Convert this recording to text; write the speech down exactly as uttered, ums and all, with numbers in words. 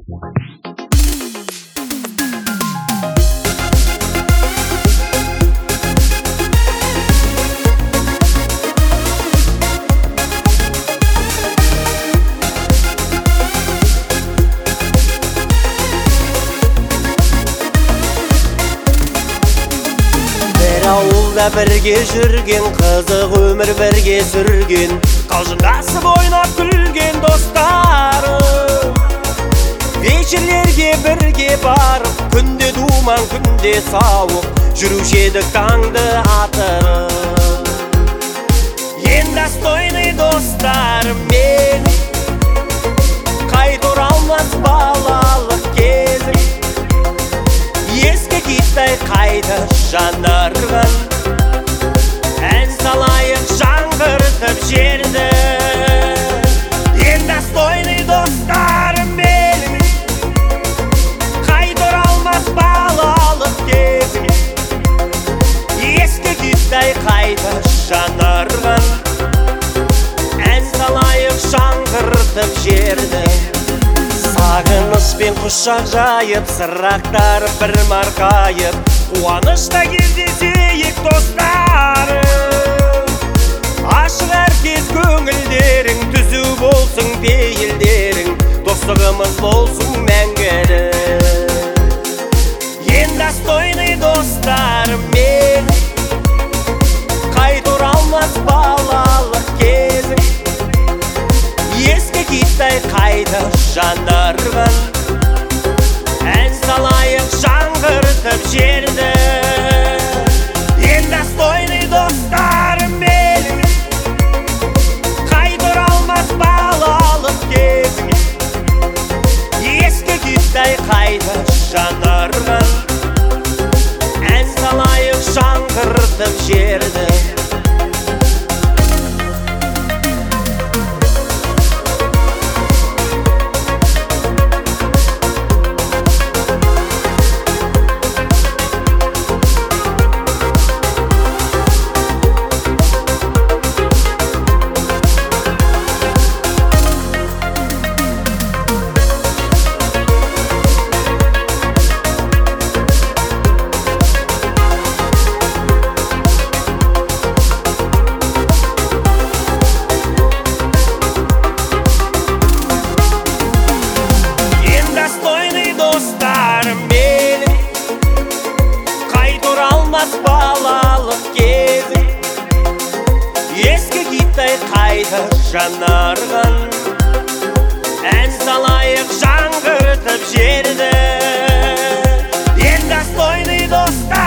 Ауылда бірге жүрген, қызық өмір бірге сүрген, қалжыңдасып ойнап күлген достарым. Вечерлерге бірге барып, күнде думан, күнде сауық, жүруші едік таңды атырып. Ең достойный достарым мен, қайта оралмас балалық кезім. Еске кетпей қайта жанарған, ән салайық жаңғыртып жерді. Ең достойный достарым менің, қайта оралмас балалық кезім. Еске кетпей қайта жанарған, ән салайық жаңғыртып жерді. Сағыныспен құшақ жайып, сырақтар бір марқайып, қуанышта кездесейік достарым. Ашық әркез көңілдерің, түзу болсын пейілдерің, достығымыз болсын мәңгілік. Ең достойный достарым мен, қайта оралмас балалық кезім. Еске кетпей қайта жанарған, ән салайық жаңғыртып жерді. Ең достойный достарым менің, қайта оралмас балалық кезім. Еске кетпей қайта жанарған, ән салайық жаңғыртып жерді. Балалық кезім, еске кетпей қайта жанарған, ән салайық жаңғыртып жерді. Ең достойный достар